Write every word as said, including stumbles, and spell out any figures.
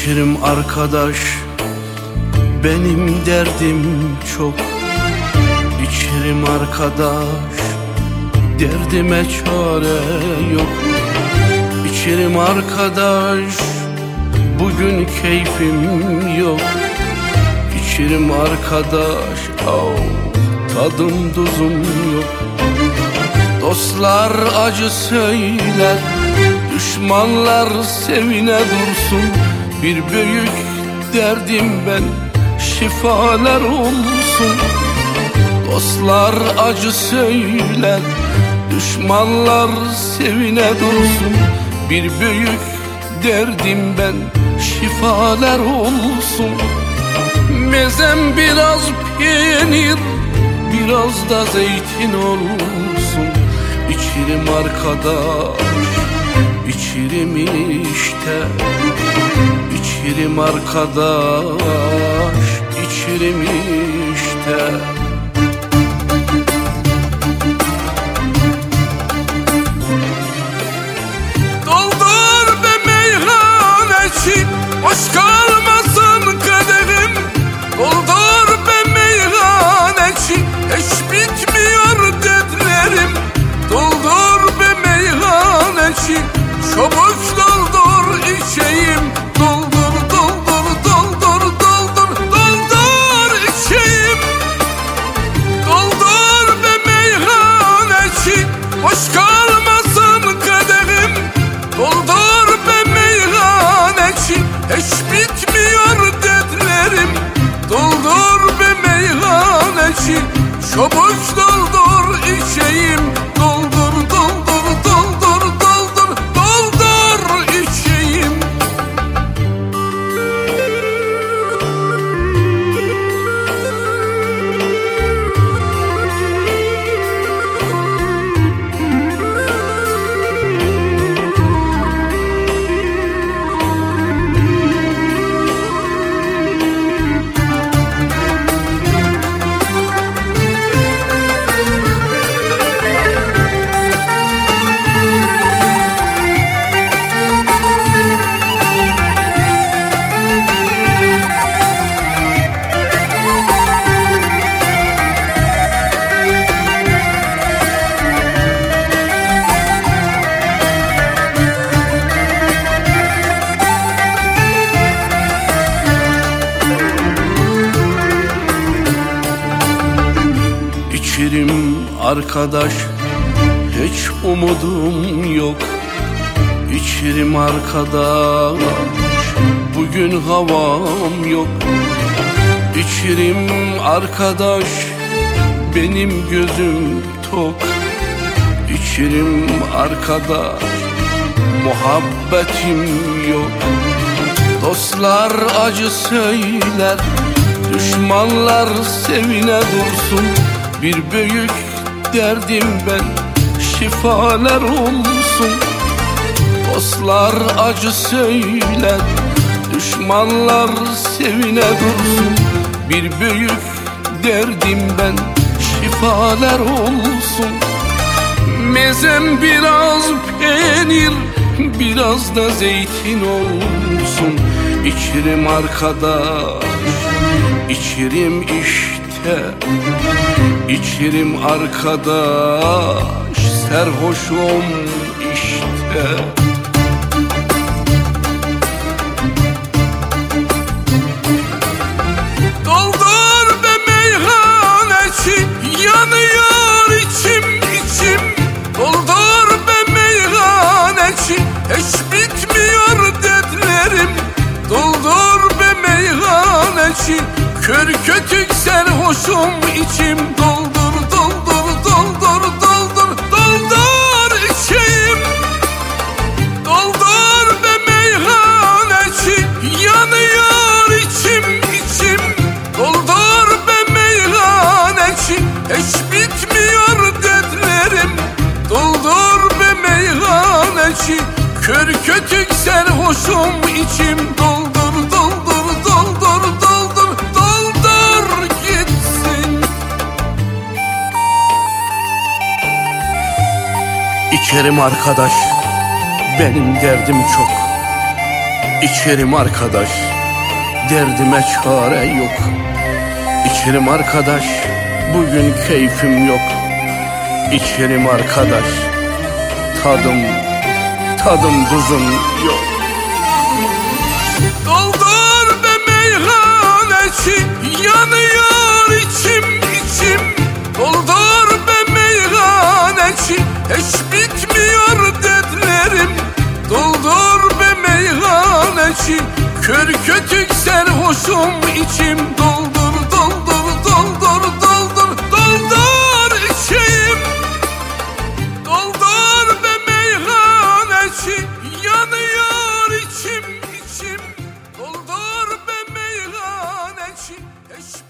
İçerim arkadaş, benim derdim çok. İçerim arkadaş, derdime çare yok. İçerim arkadaş, bugün keyfim yok. İçerim arkadaş, oh, tadım tuzum yok. Dostlar acı söyler, düşmanlar sevine dursun. Bir büyük derdim ben, şifalar olsun. Dostlar acı söyler, düşmanlar sevine dursun. Bir büyük derdim ben, şifalar olsun. Mezem biraz peynir, biraz da zeytin olsun. İçerim arkadaş, içerim işte. İçerim arkadaş, içerim işte. Doldur be meyhaneci, boş kalmasın kaderim. Doldur be meyhaneci, hiç bitmiyor dertlerim. Doldur be meyhaneci, çabuk doldur içeyim. Doldur, doldur, doldur, doldur, doldur içeyim. Doldur be meyhaneci, boş kalmasın kaderim. Doldur be meyhaneci, hiç bitmiyor dertlerim. Doldur be meyhaneci, çabuk doldur içeyim. Doldur, doldur, doldur, doldur, doldur içeyim. İçerim arkadaş, hiç umudum yok. İçerim arkadaş, bugün havam yok. İçerim arkadaş, benim gözüm tok. İçerim arkadaş, muhabbetim yok. Dostlar acı söyler, düşmanlar sevine dursun. Bir büyük derdim ben, şifalar olsun. Dostlar acı söyler, düşmanlar sevine dursun. Bir büyük derdim ben, şifalar olsun. Mezem biraz peynir, biraz da zeytin olsun. İçerim arkadaş, içerim işte. İçerim arkadaş, serhoşum işte. Doldur be meyhaneci, yanıyor içim içim. Doldur be meyhaneci, hiç bitmiyor dertlerim. Doldur be meyhaneci, kör kötük serhoşum içim. Doldur, doldur, doldur, doldur, doldur içeyim. Doldur be meyhaneci, yanıyor içim içim. Doldur be meyhaneci, hiç bitmiyor dertlerim. Doldur be meyhaneci, kör kötük serhoşum içim. Doldur, doldur, doldur, doldur, doldur gitsin. İçerim arkadaş, benim derdim çok. İçerim arkadaş, derdime çare yok. İçerim arkadaş, bugün keyfim yok. İçerim arkadaş, tadım, tadım tuzum yok. Doldur be meyhaneci, yanıyor içim içim. Doldur be meyhaneci, hiç bitmiyor dertlerim. Doldur be meyhaneci, kör kötük serhoşum içim. Doldur, doldur, doldur, doldur, doldur içeyim. Doldur be meyhaneci, yanıyor içim içim. Doldur be meyhaneci, hiç